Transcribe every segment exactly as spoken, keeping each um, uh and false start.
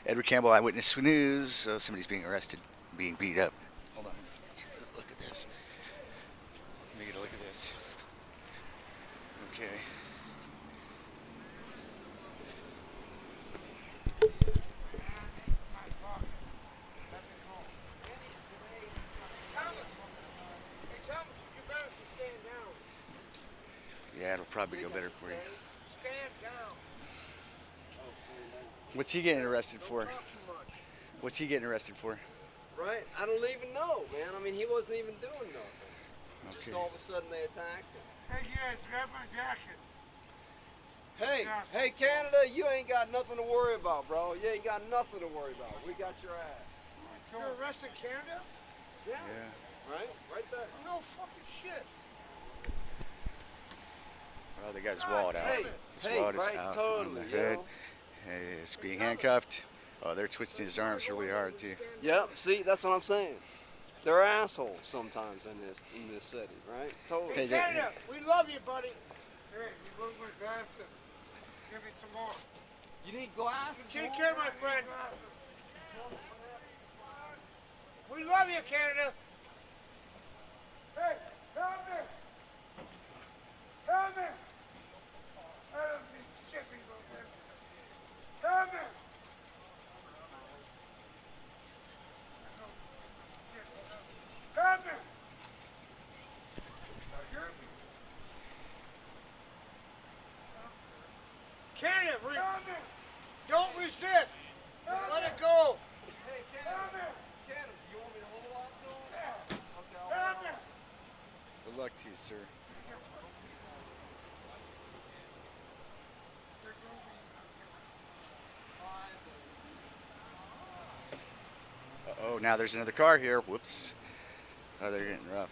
Edward Campbell, Eyewitness News. So somebody's being arrested, being beat up. Hold on. Look at this. Let me get a look at this. Okay. Yeah, it'll probably go better for you. What's he getting arrested for? What's he getting arrested for? Right? I don't even know, man. I mean, he wasn't even doing nothing. Okay. Just all of a sudden they attacked him. Hey guys, grab my jacket. Hey, hey Canada, you ain't got nothing to worry about, bro. You ain't got nothing to worry about. We got your ass. You're arresting Canada? Yeah. Yeah. Right? Right there. No fucking shit. Well, the guy's walled out. Hey, His hey, wallet is right, out totally, on the you hood. know. He's being handcuffed. Oh, they're twisting his arms really hard too. Yep, see, that's what I'm saying. They're assholes sometimes in this in this city, right? Totally. Hey, Canada, we love you, buddy. Hey, you broke my glasses. Give me some more. You need glasses? Take care, my friend. We love you, Canada. Hey, come here. Come here. I don't need shipping over there. Come here. Come here. Canada, re don't resist. Just let it go. Hey, Canada. Canada, you want me to hold on to him? Yeah. Okay, I'll Come hold here. on. Good luck to you, sir. Uh oh, now there's another car here. Whoops. Oh, they're getting rough.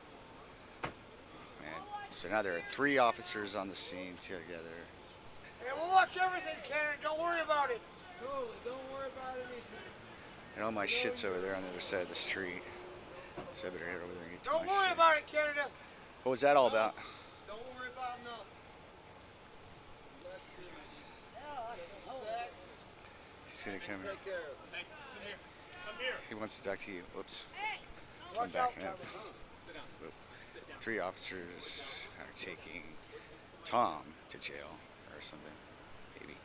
Man. So now there are three officers on the scene together. Hey, we'll watch everything, Canada. Don't worry about it. Totally, don't worry about anything. And all my shit's over there on the other side of the street. So I better head over there and get to Don't my worry shit. about it, Canada. What was that all about? Don't worry about nothing. He's gonna come here. Take care of it. Come here. He wants to talk to you. Whoops. I'm Watch out, backing up. Canada. Three officers are taking Tom to jail or something. Maybe.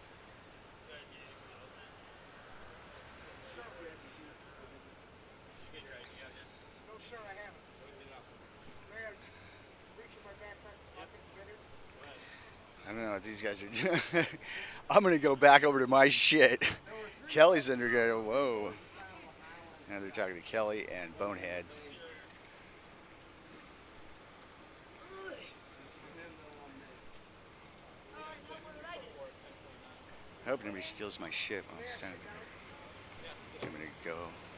No, sir, I haven't. May I reach in my backpack and pop it together? I don't know what these guys are doing. I'm gonna go back over to my shit. Kelly's under go. Whoa. Now they're talking to Kelly and Bonehead. I hope nobody steals my shit while I'm standing there. I'm gonna go.